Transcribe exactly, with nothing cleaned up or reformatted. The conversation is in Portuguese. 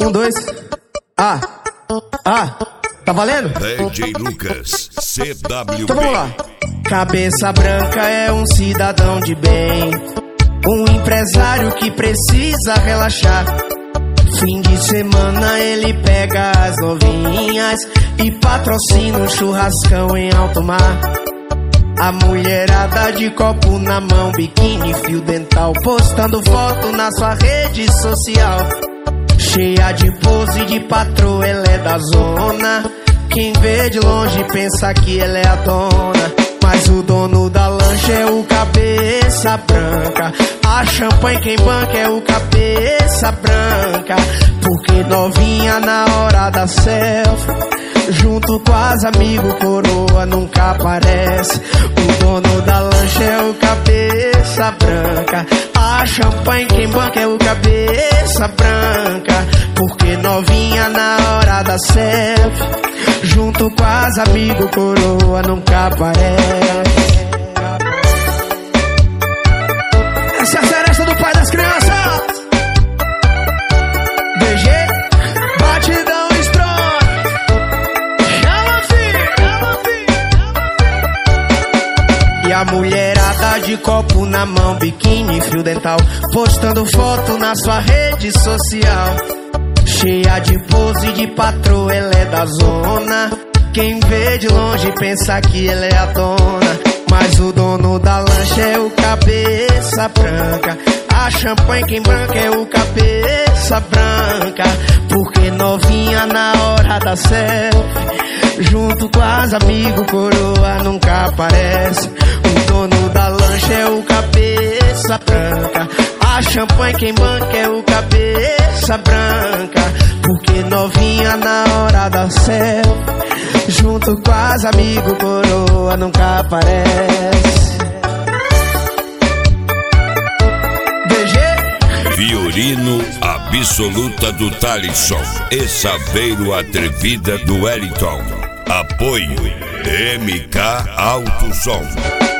Um, dois. Ah, ah, tá valendo? D J Lucas, C W B. Então vamos lá. Cabeça branca é um cidadão de bem, um empresário que precisa relaxar. Fim de semana ele pega as novinhas e patrocina um churrascão em alto mar. A mulherada de copo na mão, biquíni, fio dental, postando foto na sua rede social. Cheia de pose de patroa, ela é da zona. Quem vê de longe pensa que ela é a dona, mas o dono da lancha é o cabeça branca. A champanhe quem banca é o cabeça branca. Porque novinha na hora da selfie, junto com as amigos, coroa nunca aparece. O dono da lancha é o cabeça branca. A champanhe quem banca é o cabeça branca. Porque novinha na hora da selfie, junto com as amigos, coroa nunca aparece. Essa é a seresta do pai das crianças. D G, batidão strong. Chama, filho, chama, filho. E a mulherada de copo na mão, biquíni, fio dental, postando foto na sua rede social. Cheia de pose de patroa, ela é da zona. Quem vê de longe pensa que ela é a dona, mas o dono da lancha é o cabeça branca. A champanhe quem banca é o cabeça branca. Porque novinha na hora da selfie, junto com as amigos, coroa nunca aparece. O dono da lancha é o cabeça branca. A champanhe quem banca é o cabeça branca. Porque novinha na hora da selfie, junto com as amigos, coroa nunca aparece. D G Violino absoluta do Thalisson e Saveiro atrevida do Wellington. Apoio M K Alto Som.